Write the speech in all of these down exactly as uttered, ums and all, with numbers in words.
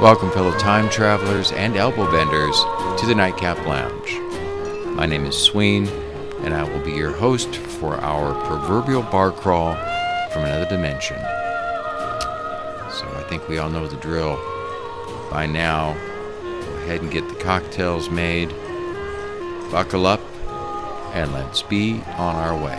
Welcome, fellow time travelers and elbow benders, to the Nightcap Lounge. My name is Sween, and I will be your host for our proverbial bar crawl from another dimension. So I think we all know the drill by now. Go ahead and get the cocktails made, buckle up, and let's be on our way.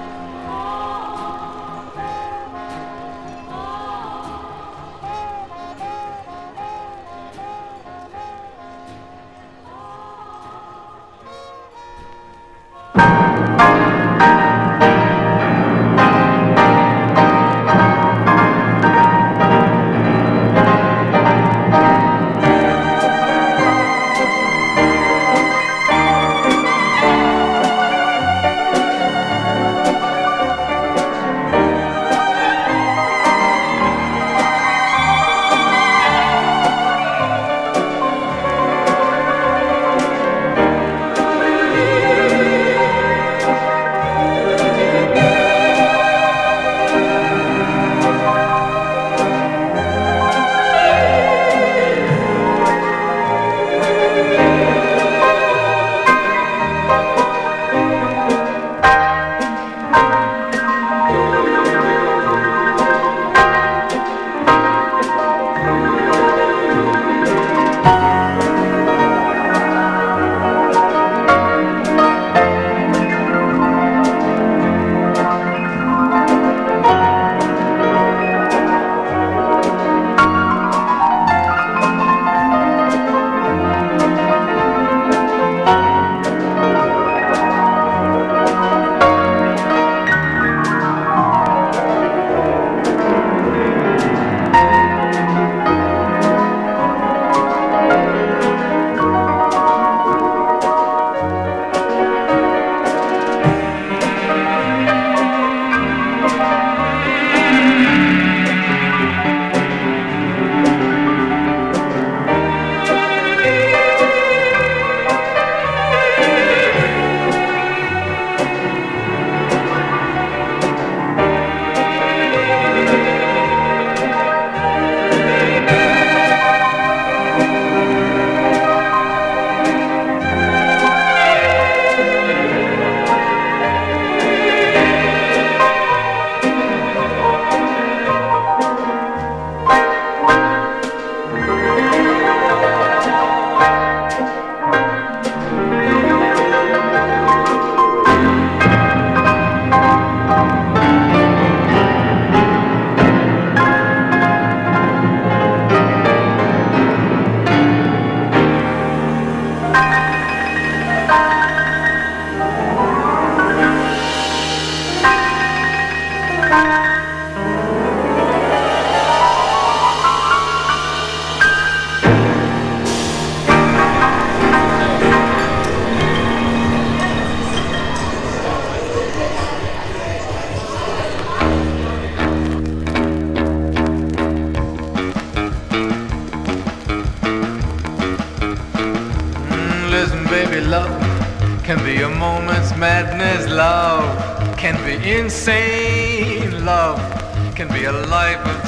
Insane love can be a life of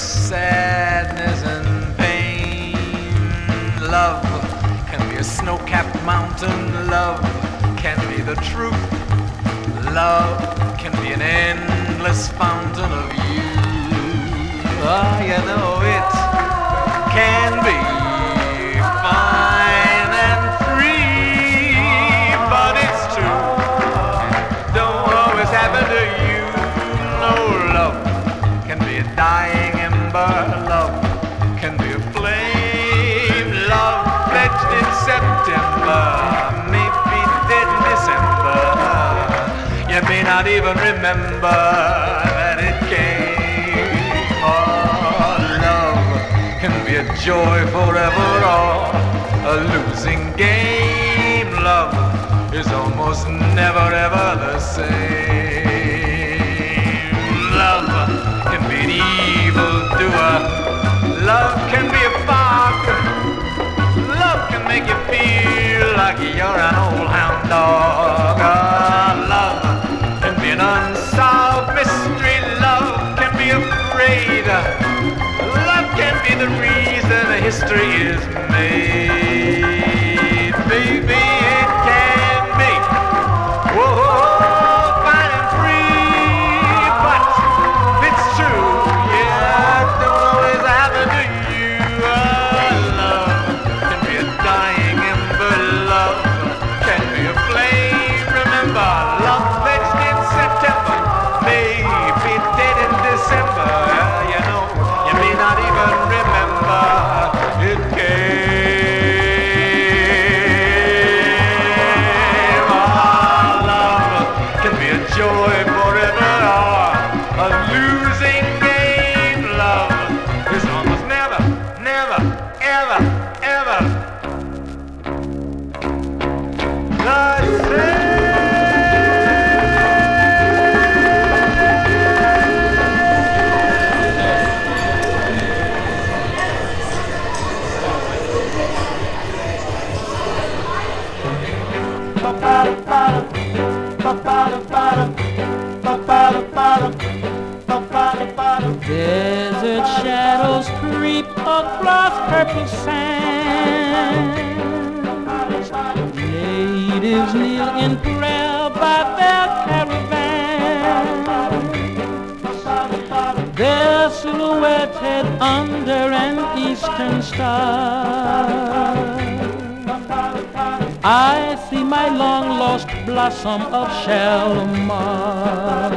sadness and pain. Love can be a snow-capped mountain. Love can be the truth. Love can be an endless fountain of youth. Ah, you know it can be fine and free, but it's true. Don't always happen to you. Dying ember, love can be a flame. Love pledged in September may be dead in December. You may not even remember that it came. Oh, love can be a joy forever or a losing game. Love is almost never ever the same. Love can be an evildoer. Love can be a fog. Love can make you feel like you're an old hound dog. Ah, love can be an unsolved mystery. Love can be afraid. Love can be the reason history is made. Baby, it can be. Whoa, fine and free. But it's true, yeah, it don't always happen to you. Oh, love can be a dying ember. Love can be a flame. Remember, love fetched in September, maybe dead in December. You know, you may not even remember it came. Our love can be a joy forever, or a losing game. Love is almost never, never, ever, ever the same. Desert shadows creep across purple sand. Natives kneel in prayer by their caravan. They're silhouetted under an eastern star. I see my long-lost blossom of Shalimar.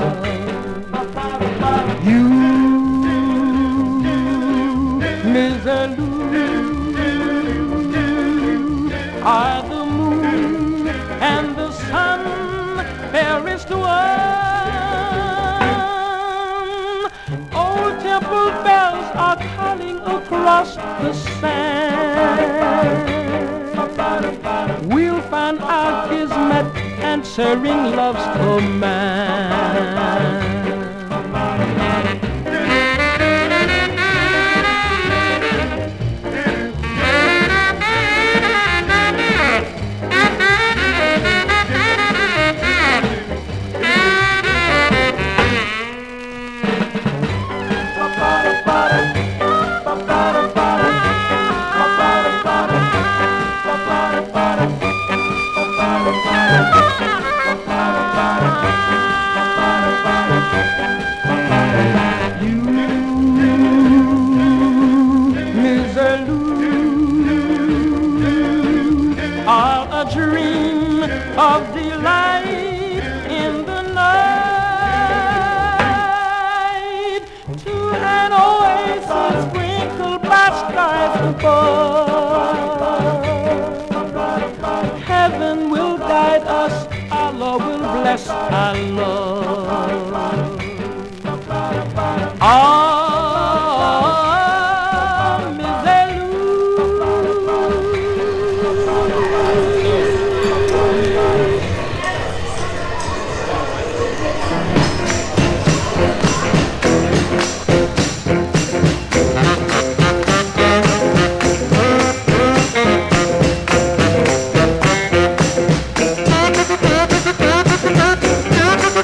You, Mister Lou, are the moon and the sun, fairest one. Old temple bells are calling across the sand. We'll find our kismet answering love's command. You, Mister Lou, are a dream of delight in the night, to an oasis sprinkled by stars above. Heaven will guide us, Allah will bless our love. Ah, Mister Lou.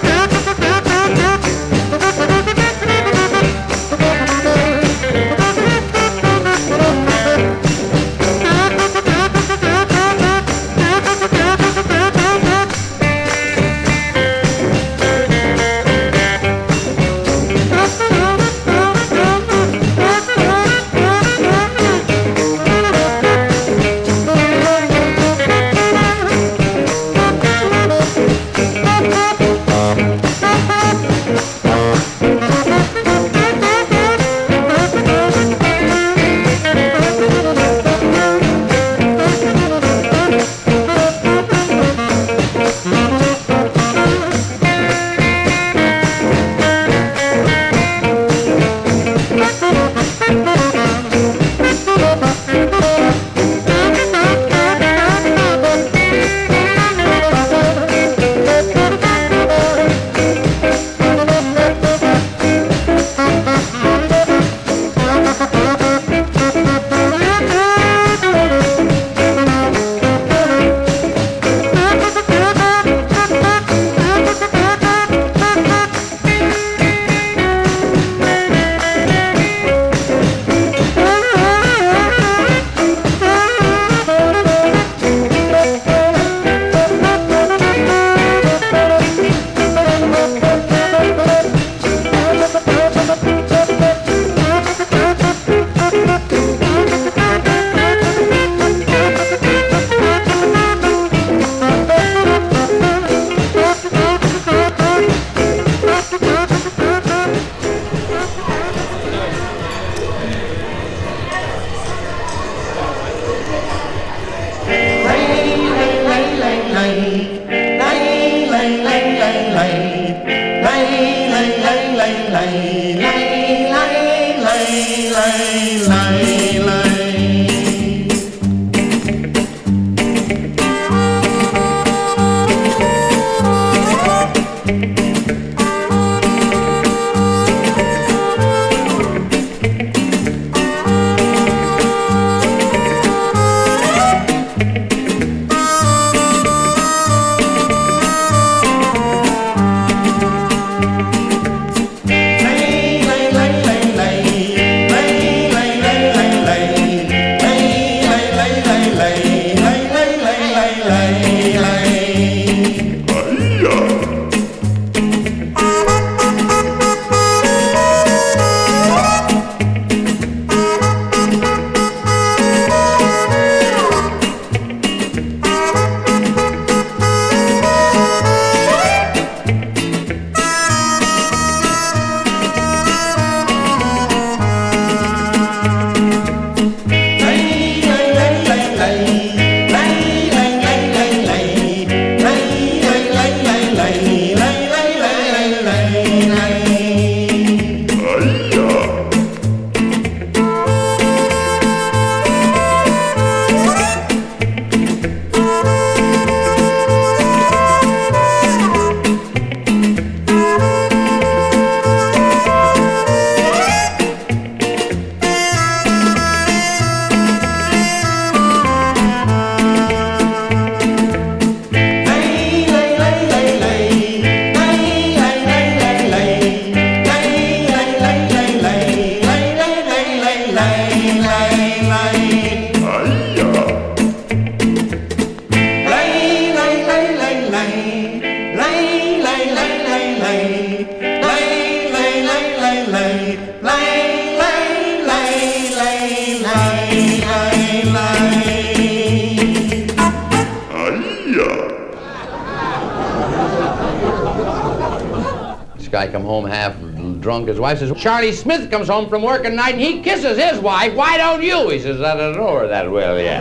Guy come home half drunk. His wife says, Charlie Smith comes home from work at night and he kisses his wife. Why don't you? He says, I don't know her that well yet.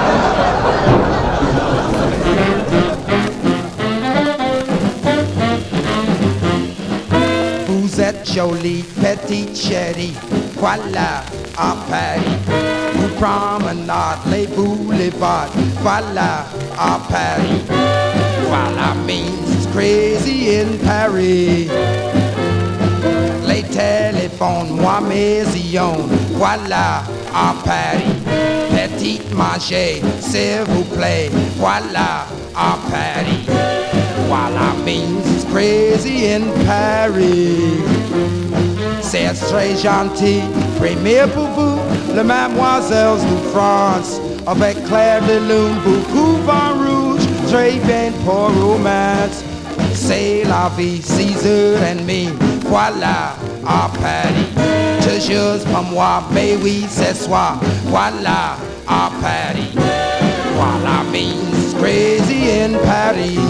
Vous êtes jolie, petite chérie, voilà un Paris. Vous promenade les boulevards, voilà un Paris. Voilà means it's crazy in Paris. Les téléphones, moi maison, voilà à Paris. Petite manger, s'il vous plaît, voilà à Paris. Voilà means it's crazy in Paris. C'est très gentil, premier pour vous, les mademoiselles de France. Avec clair de lune, beaucoup vin rouge, très bien pour romance. C'est la vie, six heures et demie, voilà à Paris. Toujours pour moi, mais oui, c'est soir, voilà à Paris. Voilà means crazy in Paris.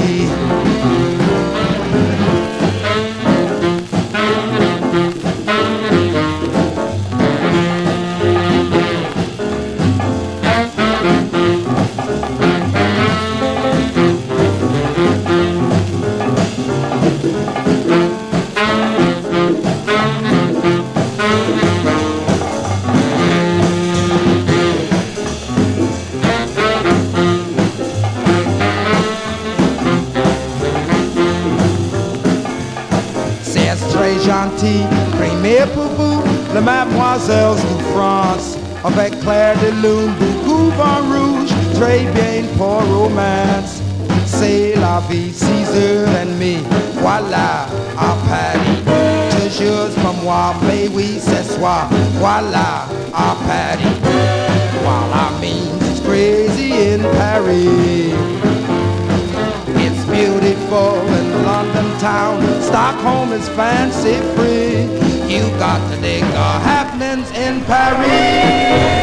Gentil, premier pour vous, les mademoiselles de France. Avec clair de lune, beaucoup vin rouge, très bien pour romance. C'est la vie, six heures et demie, voilà à Paris. Toujours pour moi, mais oui, c'est soir, voilà à Paris. Voilà means it's crazy in Paris. It's beautiful in London town. Stockholm is fancy free. You got to dig the happenings in Paris.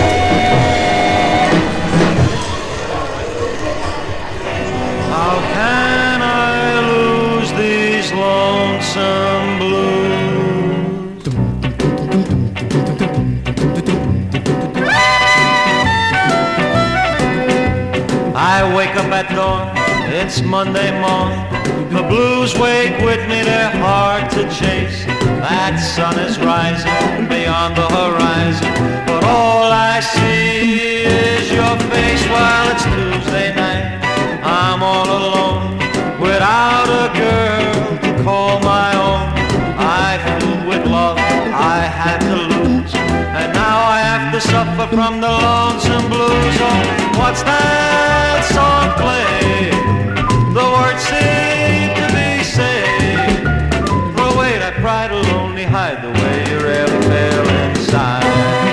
How can I lose these lonesome blues? I wake up at dawn, it's Monday morning. The blues wake with me, they're hard to chase. That sun is rising beyond the horizon, but all I see is your face while it's Tuesday night. I'm all alone without a girl to call my own. I flew with love I had to lose, and now I have to suffer from the lonesome blues. Oh, what's that song play? The words seem to be saying, throw away that pride will only hide the way you really feel inside.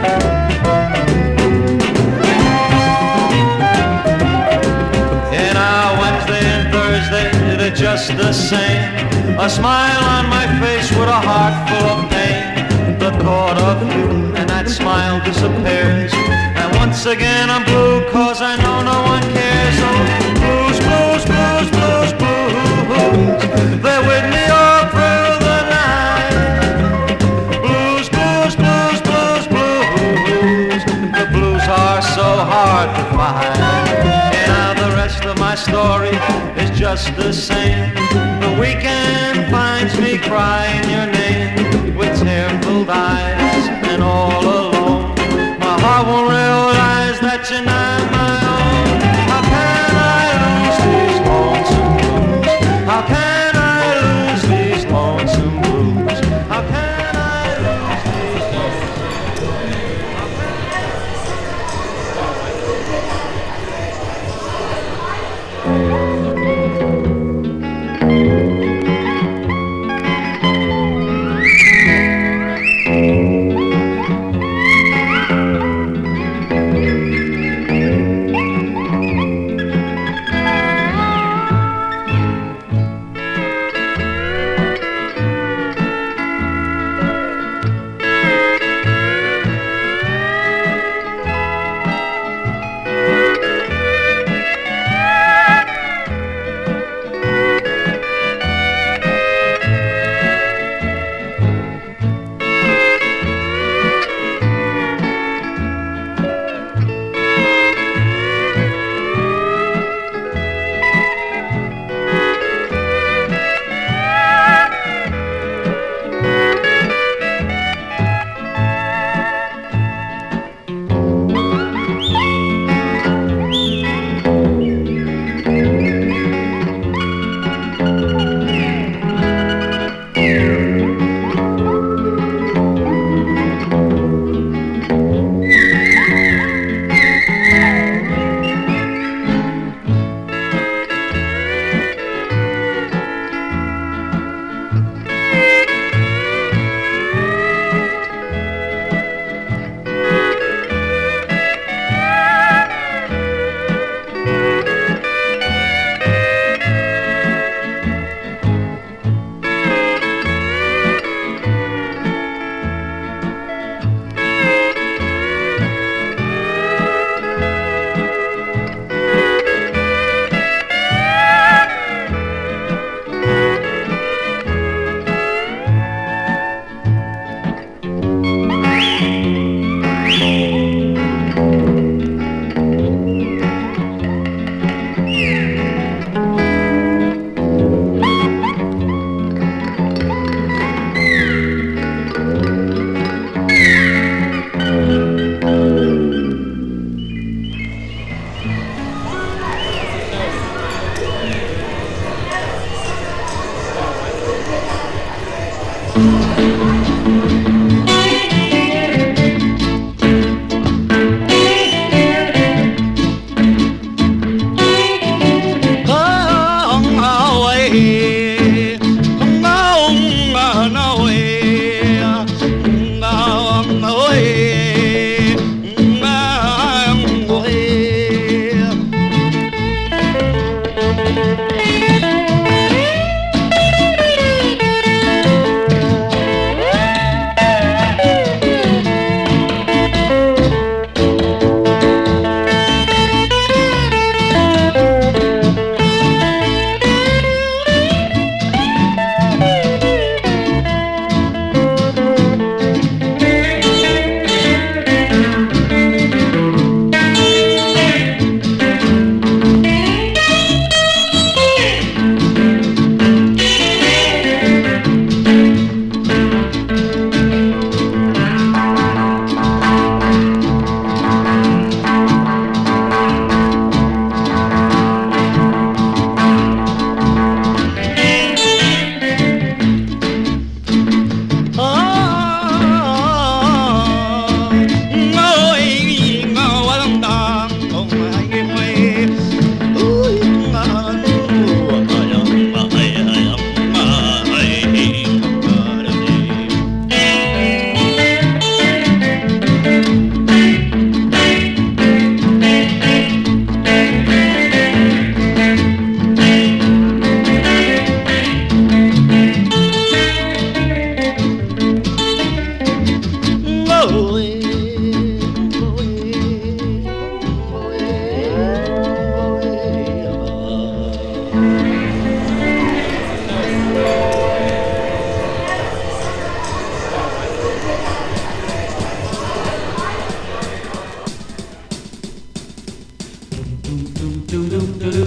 In our Wednesday and Thursday, they're just the same. A smile on my face with a heart full of pain. The thought of you and that smile disappears, and once again I'm blue cause I know no one cares. Oh, blues, blues, blues, blues, blues, they're with me all through the night. Blues, blues, blues, blues, blues, the blues are so hard to find. And now the rest of my story is just the same. The weekend finds me crying your name with tear-filled eyes, and all alone my heart won't realize that you're not my own. How can I lose these lonesome blues? How can I lose these lonesome blues? How can I lose these lonesome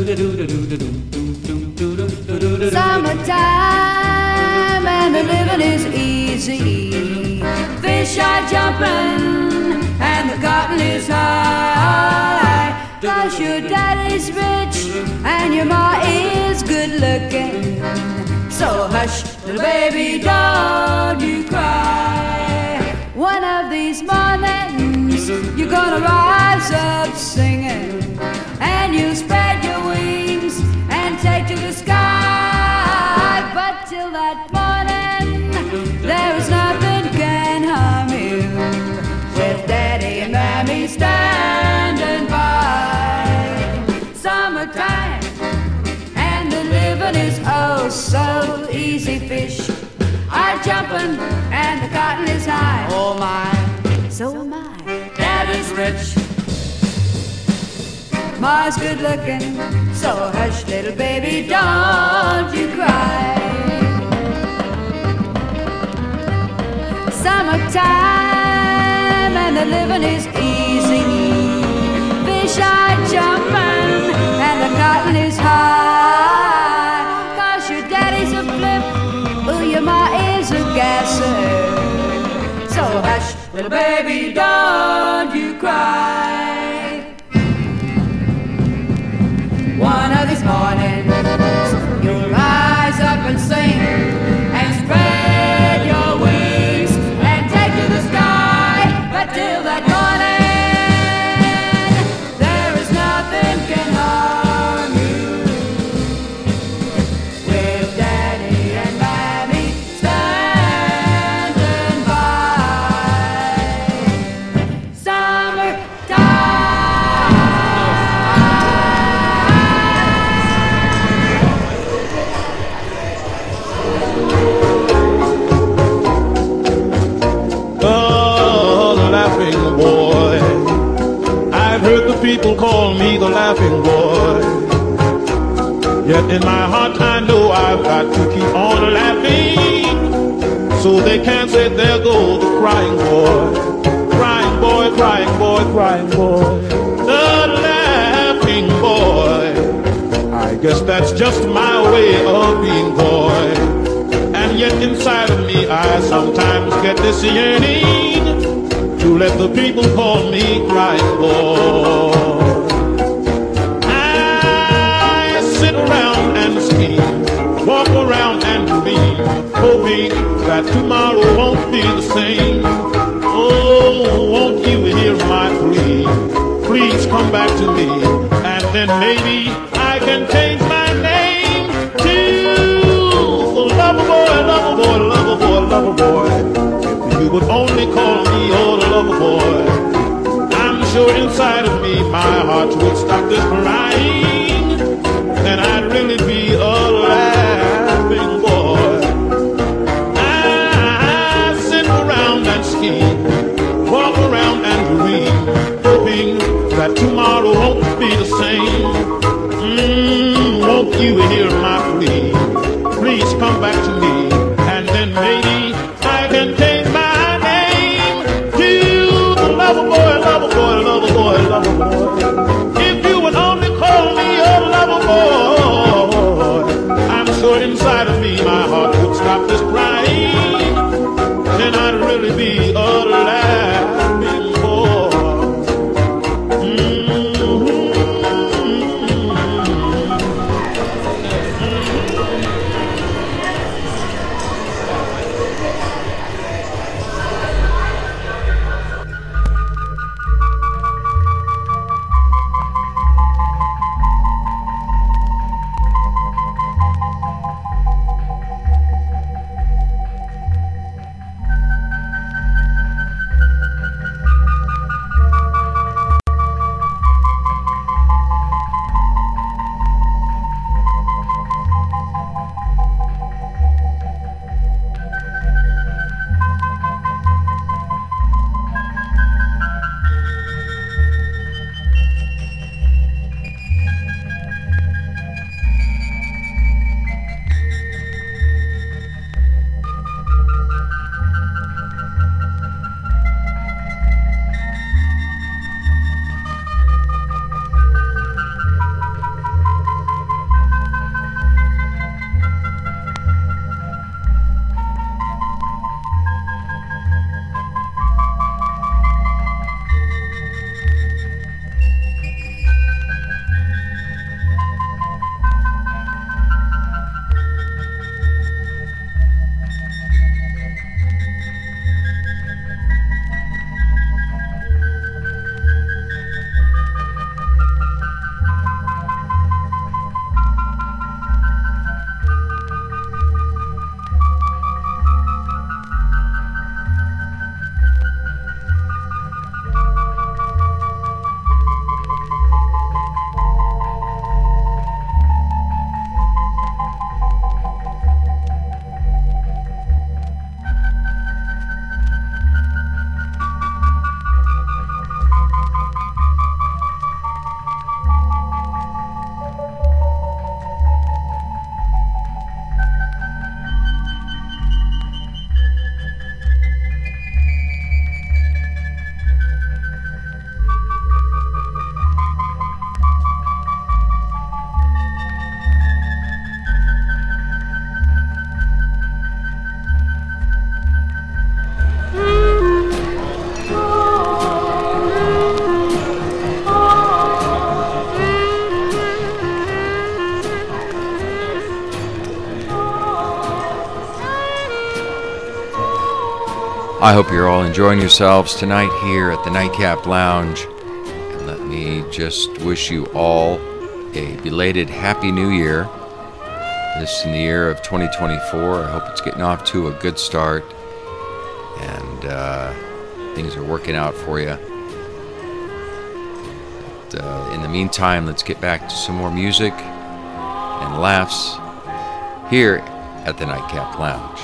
Summertime and the living is easy. Fish are jumping and the cotton is high. 'Cause your daddy's rich and your ma is good looking. So hush, little baby, don't you cry. One of these mornings you're gonna rise up singing, and you'll spread your wings and take to the sky. But till that morning there is nothing can harm you, with daddy and mammy standing by. Summertime and the living is oh so easy. Fish are jumping and the cotton is high. Oh my, so am I. Dad is rich, Ma's good looking. So hush, little baby, don't you cry. Summertime and the living is easy. Fish are jumping and the cotton is high. 'Cause your daddy's a flip, oh, your ma is a gasser. So hush, little baby, don't you cry. One of these mornings you'll rise up and sing and spread your wings and take to the sky. But till that morning there is nothing can harm you, with daddy and mammy standing by. Summertime. People call me the laughing boy, yet in my heart I know I've got to keep on laughing, so they can't say there goes the crying boy, crying boy, crying boy, crying boy, the laughing boy. I guess that's just my way of being boy, and yet inside of me I sometimes get this yearning to let the people call me crying boy. I sit around and scheme, walk around and dream, hoping that tomorrow won't be the same. Oh, won't you hear my plea? Please come back to me, and then maybe I can change my name to lover boy, lover boy, lover boy, lover boy. You would only call me old lover boy, I'm sure inside of me my heart would stop this crying, and I'd really be a laughing boy. I sit around and scheme, walk around and dream, hoping that tomorrow won't be the same. Mm, won't you hear my plea? Please come back to me, and then maybe I can change my lover boy, lover boy, lover boy, lover boy. If you would only call me a lover boy, I'm sure inside of me my heart would stop this crying, then I'd really be a laughing boy. Mm-hmm. I hope you're all enjoying yourselves tonight here at the Nightcap Lounge. And let me just wish you all a belated Happy New Year. This in the year of twenty twenty-four. I hope it's getting off to a good start and uh, things are working out for you. But, uh, in the meantime, let's get back to some more music and laughs here at the Nightcap Lounge.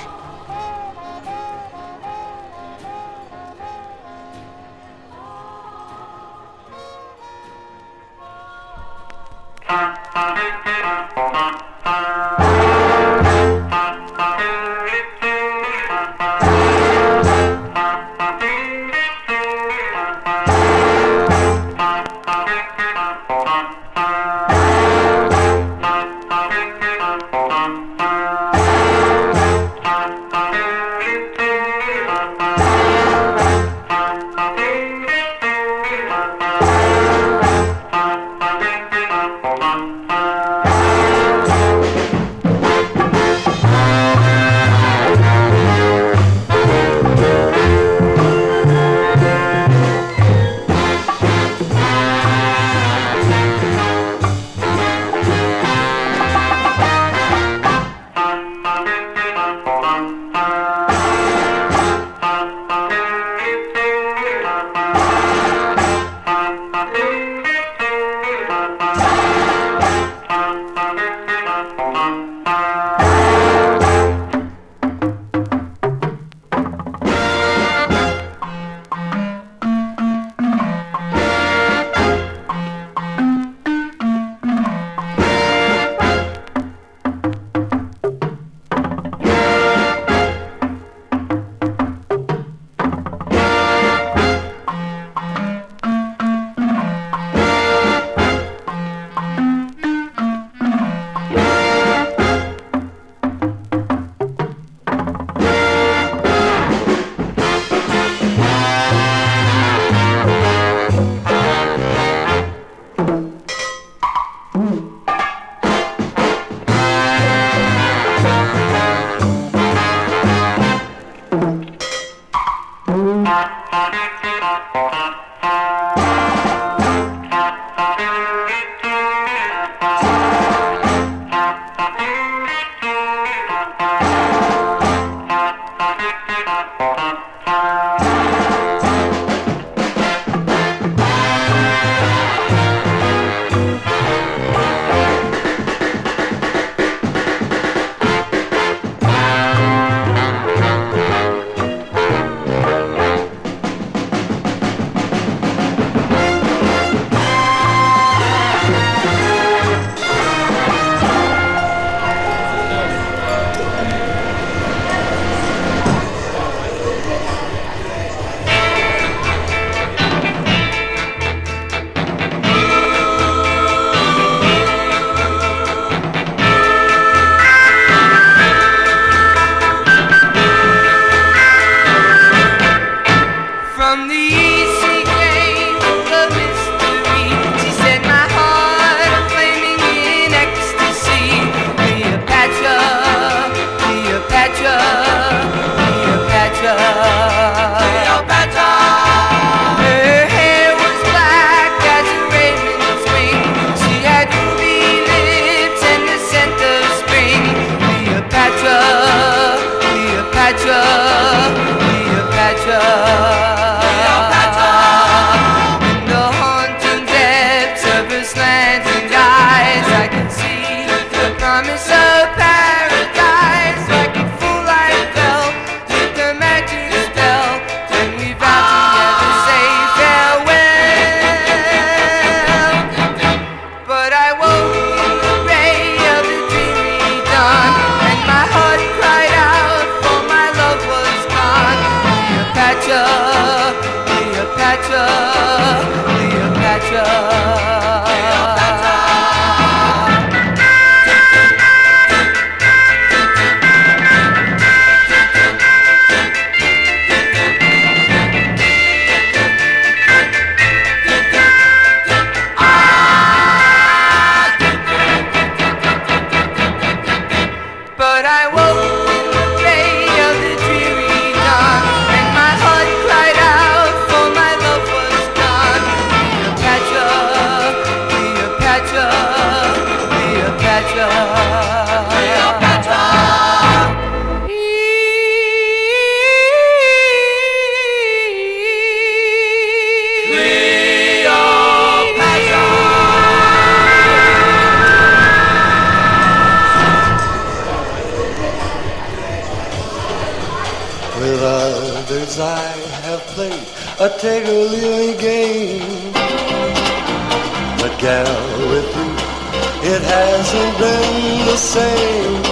a take-a-lily game. But gal, with you, it hasn't been the same.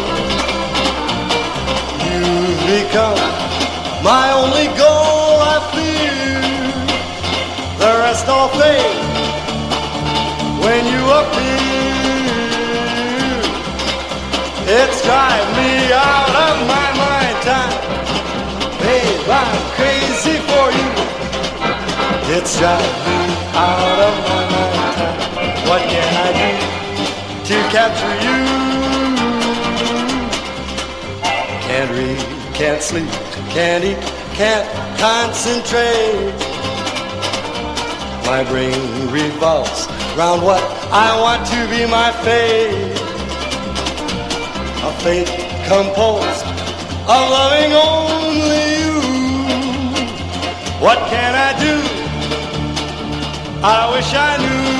You've become my only goal, I fear. The rest all fade when you appear. It's driving me out of my mind time. Babe, I'm crazy for you. It's driving me out of my mind time. What can I do to capture you? Can't read, can't sleep, can't eat, can't concentrate. My brain revolves round what I want to be my fate. A fate composed of loving only you. What can I do? I wish I knew.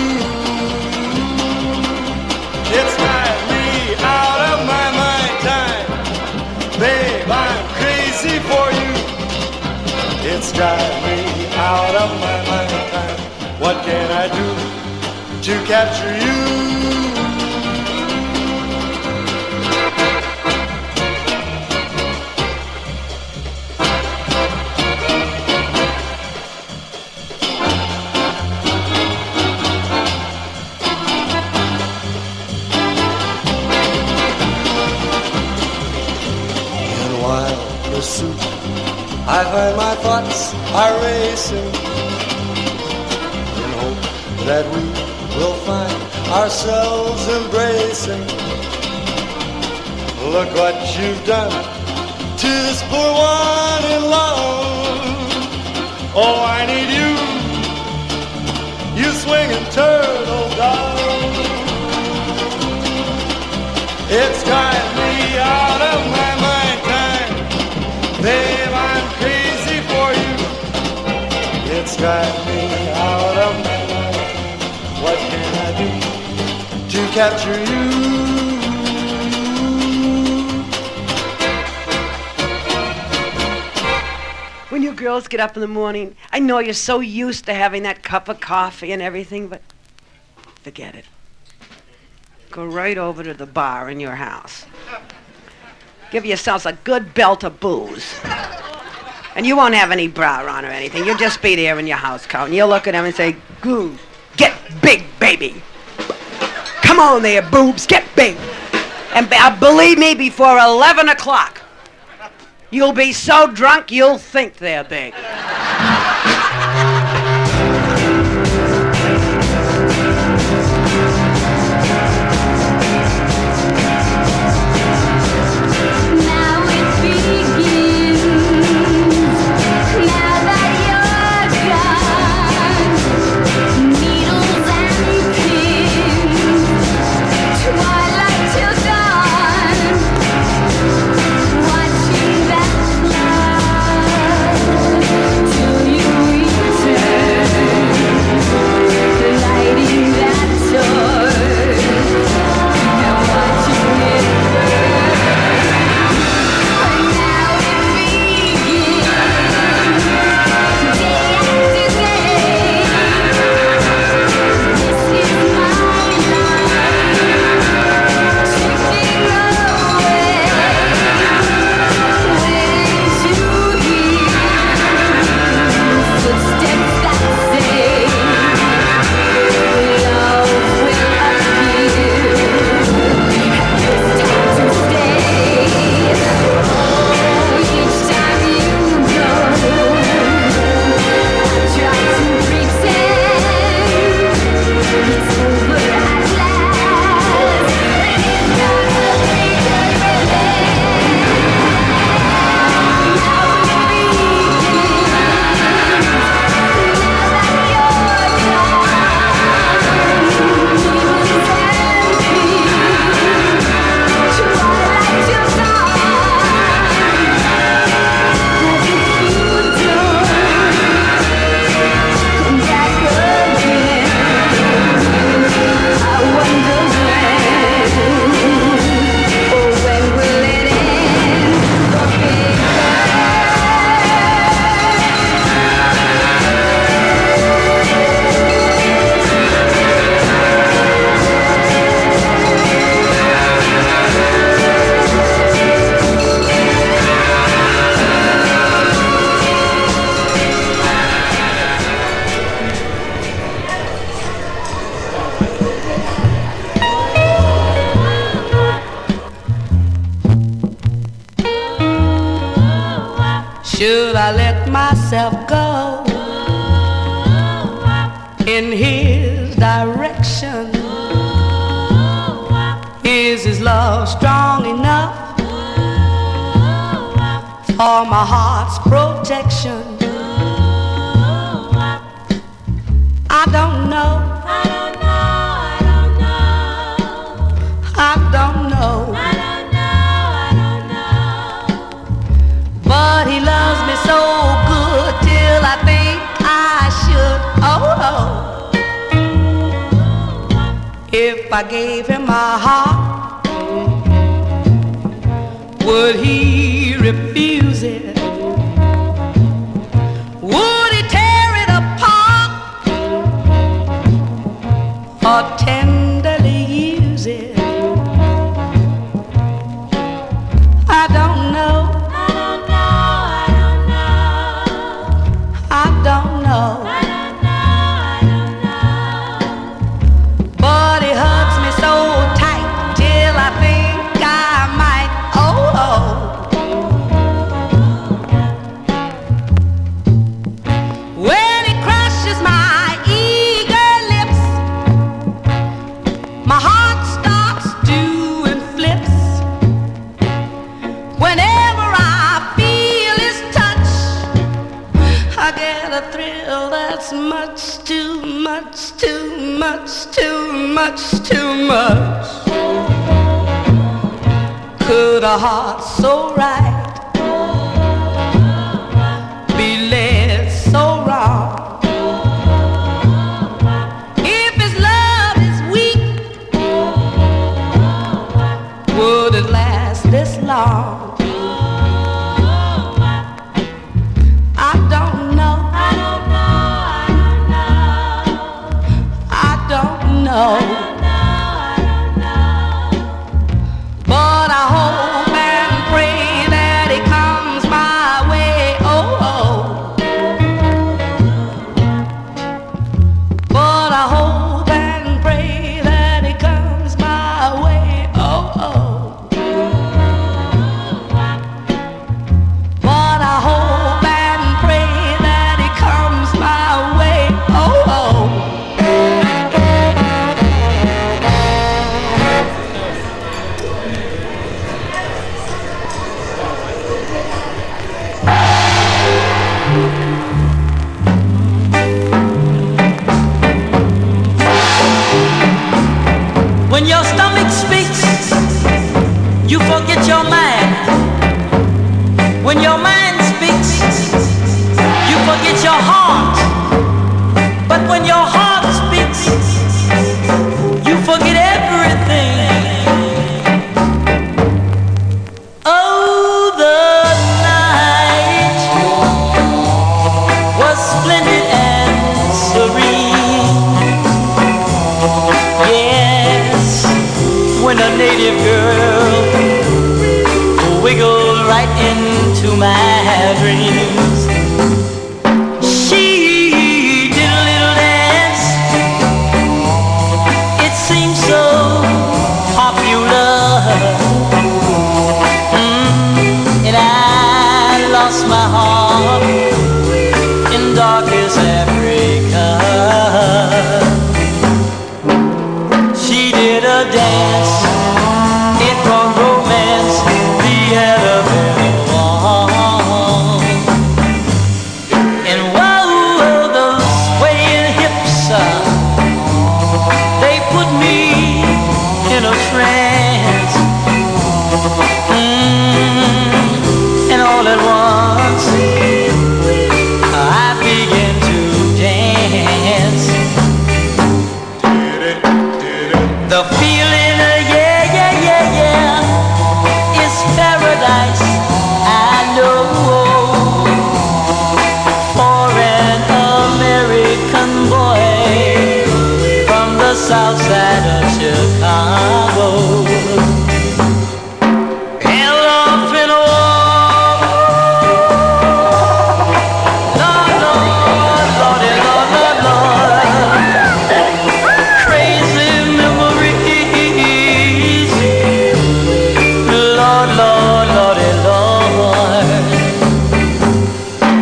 It's driving me out of my mind time. Babe, I'm crazy for you. It's driving me out of my mind time. What can I do to capture you? Pursuit, I find my thoughts are racing in hope that we will find ourselves embracing. Look what you've done to this poor one in love. Oh, I need you, you swinging turtle dove. It's driving me out of my mind time. Babe, I'm crazy for you. It's driving me out of my mind. What can I do to capture you? When you girls get up in the morning, I know you're so used to having that cup of coffee and everything, but forget it. Go right over to the bar in your house. Give yourselves a good belt of booze. And you won't have any bra on or anything. You'll just be there in your house coat. And you'll look at them and say, "Goo, get big, baby. Come on there, boobs, get big." And be- uh, believe me, before eleven o'clock, you'll be so drunk you'll think they're big. Watching that blood till I let myself go in his direction. Is his love strong enough for my heart's protection? I don't know. I don't know. I don't know. I don't know. I don't know. I don't know. But he loves me so good till I think I should. Oh, oh. If I gave him my heart, would he refuse it? Would he tear it apart or tenderly use it? I don't know. I don't know. I don't know. I don't know. I don't know. I don't know. But he hugs me so tight till I think I might. Oh, oh. When he crushes my eager lips, my heart starts doing flips. Whenever I feel his touch, I get a thrill that's much too much, too much, too much, too much. Could a heart so right be led so wrong? If his love is weak, would it last this long? I don't know. I don't know. I don't know. I don't know. But I hope and pray that he comes my way. Oh, oh. But I hope and pray that he comes my way. Oh, oh. But I hope and pray that he comes my way. Oh, oh. When your stomach speaks, you forget your mind. When your mind speaks, you forget your heart. But when your heart speaks, you forget everything. Oh, the night was splendid and serene. Yes, when a native girl wiggled right into my dreams. She did a little dance. It seemed so popular. Mm, and I lost my heart in darkest Africa. She did a dance, it brought romance, the Annabelle on. And whoa, those swaying hips, uh, they put me in a trance. Mm, and all at once, I began to dance. The feeling, uh, yeah, yeah, yeah, yeah, is paradise, I know. For an American boy from the south side of Chicago. Held up in a wall. Lord, Lord, Lordy, Lord, Lord, Lord. Crazy memories. Lord, Lord, Lordy, Lord.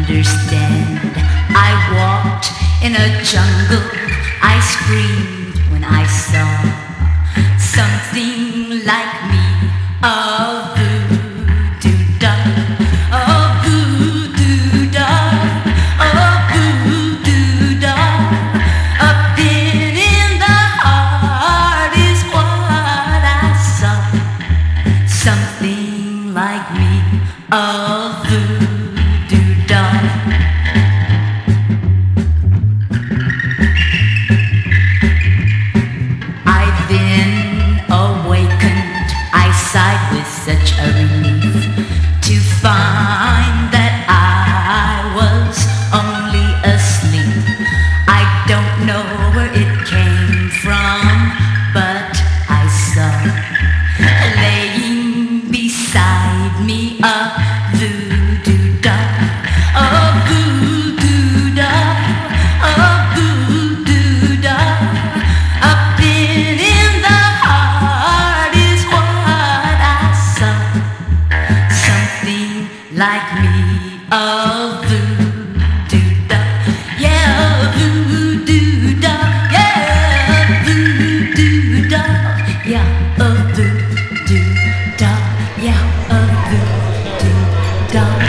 understand. I walked in a jungle, I screamed when I saw something like me, a voodoo doll, a voodoo doll, a voodoo doll. A pin in the heart is what I saw, something like me, a voodoo doll. I've been awakened, I sighed with such a relief to find that I was only asleep. I don't know where it came from, but I saw laying beside me a voodoo doll, a voodoo doll, a voodoo doll. A pin in the heart is what I saw, something like me, a voodoo doll, yeah, a voodoo doll, yeah, a voodoo doll, yeah, a voodoo doll, yeah, a voodoo doll.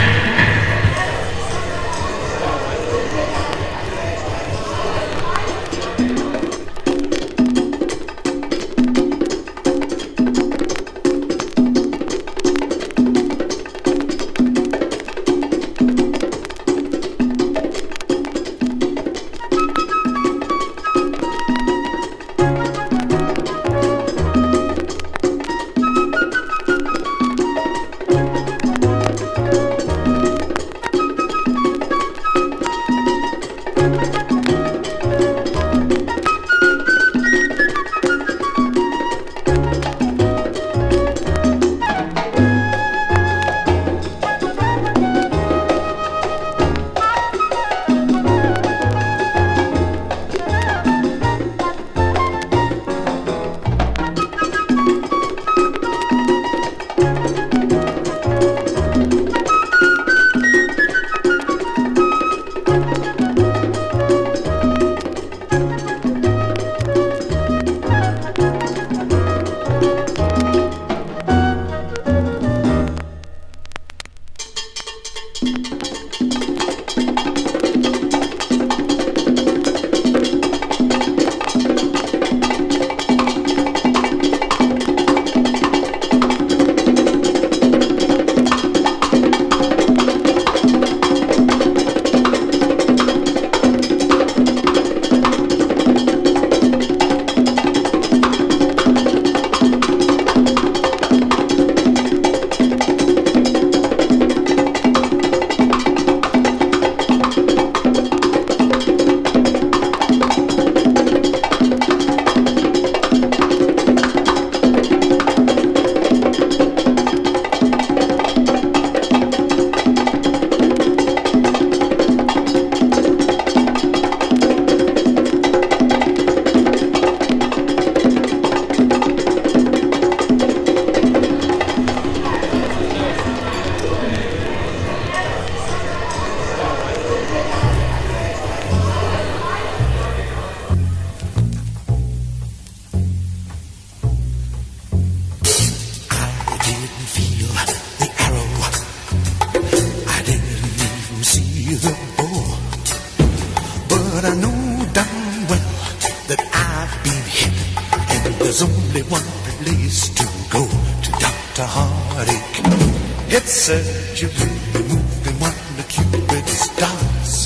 There's only one place to go, to Doctor Heartache. It's surgery, removing one of the Cupid's dots.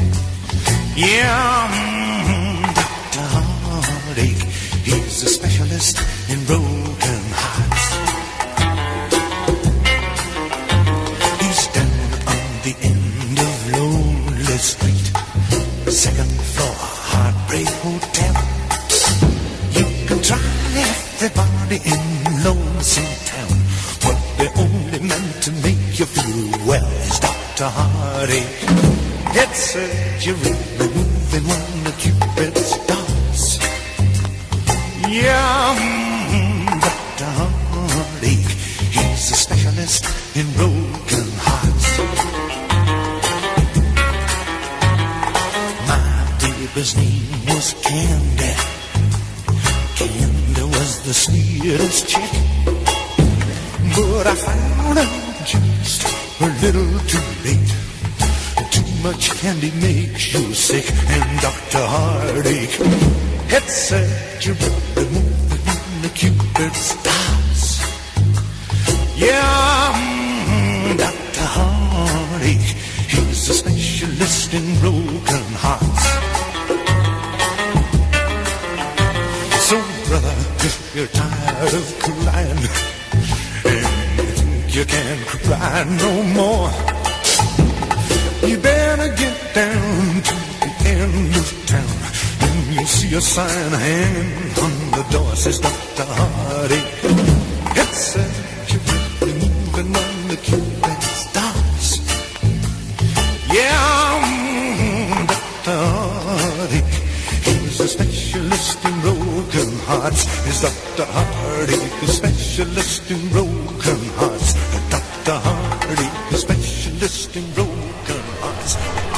Yeah, mm, Doctor Heartache, he's a specialist in broken hearts. He's down on the end of Lonely Street, second floor, Heartbreak Hotel. Try everybody in Lonesome Town. What they're only meant to make you feel well is Doctor Heartache. It's surgery, removing one of Cupid's dots. Yeah, mm, Doctor Heartache, he's a specialist in broken hearts. keeper's name was Candy. Candy was the sweetest chick, but I found out just a little too late. Too much candy makes you sick, and Doctor Heartache had said you better move it when the Cupid stops. Yeah, mm, Doctor Heartache, he's a specialist in broken hearts. So brother, if you're tired of crying and you think you can't cry no more, you better get down to the end of town, and you'll see a sign hanging on the door, says Doctor Heartache. It says you're really moving on the Cupid stops. Yeah, mm, Doctor Heartache, he's a specialist in broken hearts. Is Doctor Heartache a specialist in broken hearts? Doctor Heartache a specialist in broken hearts.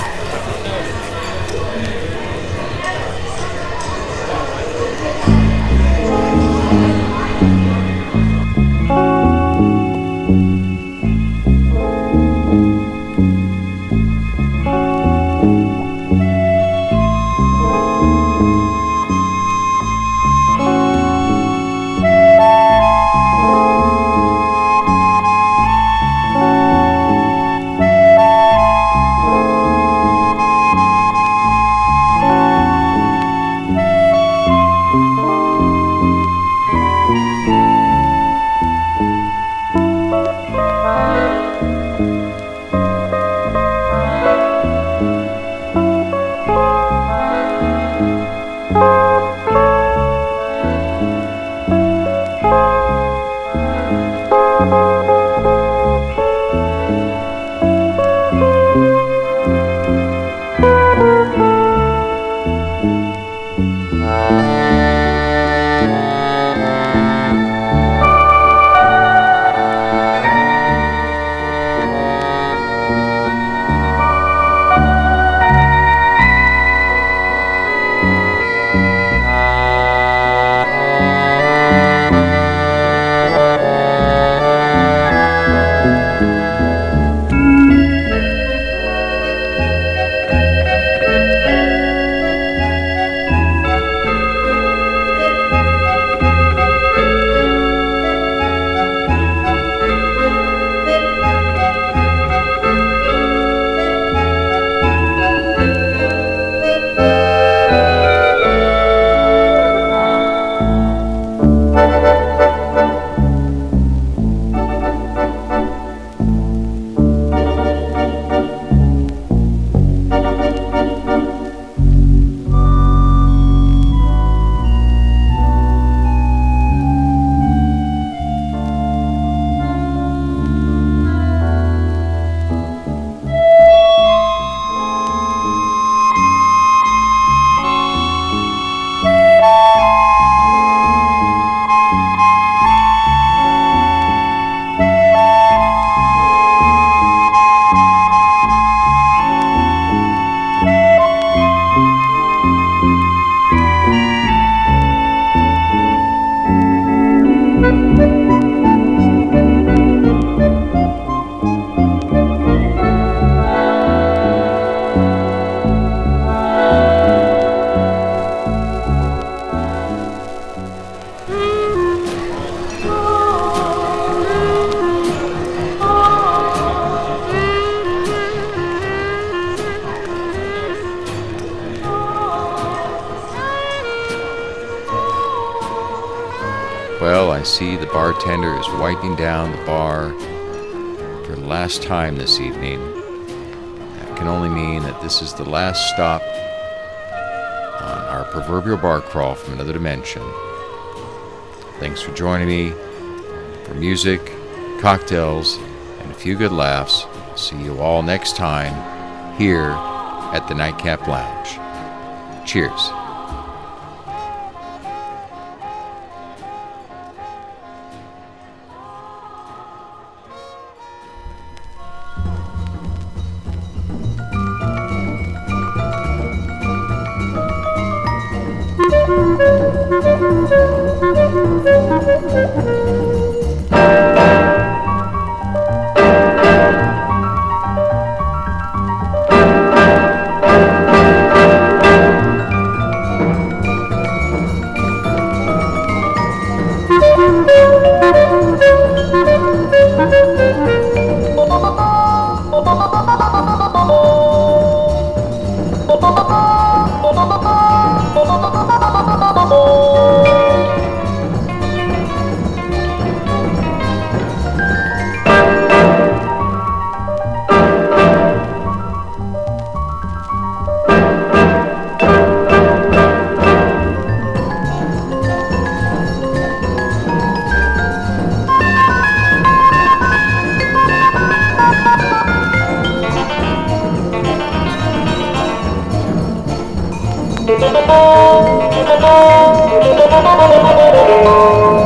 Well, I see the bartender is wiping down the bar for the last time this evening. That can only mean that this is the last stop on our proverbial bar crawl from another dimension. Thanks for joining me for music, cocktails, and a few good laughs. See you all next time here at the Nightcap Lounge. Cheers. Thank you.